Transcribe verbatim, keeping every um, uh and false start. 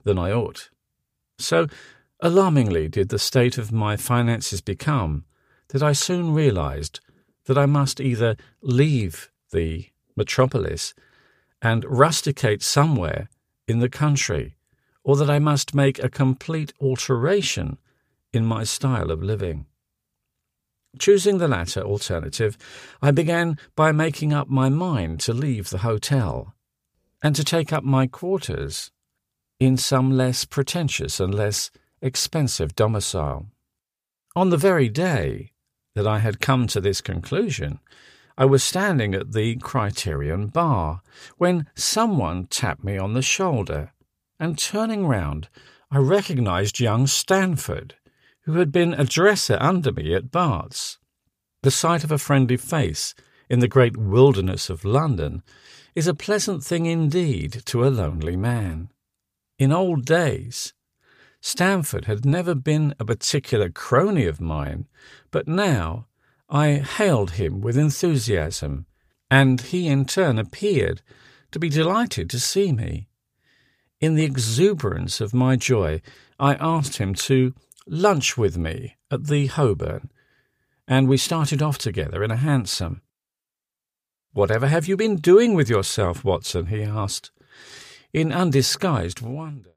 than I ought. So alarmingly did the state of my finances become that I soon realized that I must either leave the metropolis and rusticate somewhere in the country, or that I must make a complete alteration in my style of living. Choosing the latter alternative, I began by making up my mind to leave the hotel and to take up my quarters in some less pretentious and less expensive domicile. On the very day that I had come to this conclusion, I was standing at the Criterion Bar when someone tapped me on the shoulder, and turning round, I recognized young Stanford, who had been a dresser under me at Bart's. The sight of a friendly face in the great wilderness of London is a pleasant thing indeed to a lonely man. In old days, Stanford had never been a particular crony of mine, but now I hailed him with enthusiasm, and he in turn appeared to be delighted to see me. In the exuberance of my joy, I asked him to lunch with me at the Holborn, and we started off together in a hansom. "Whatever have you been doing with yourself, Watson?" he asked, in undisguised wonder.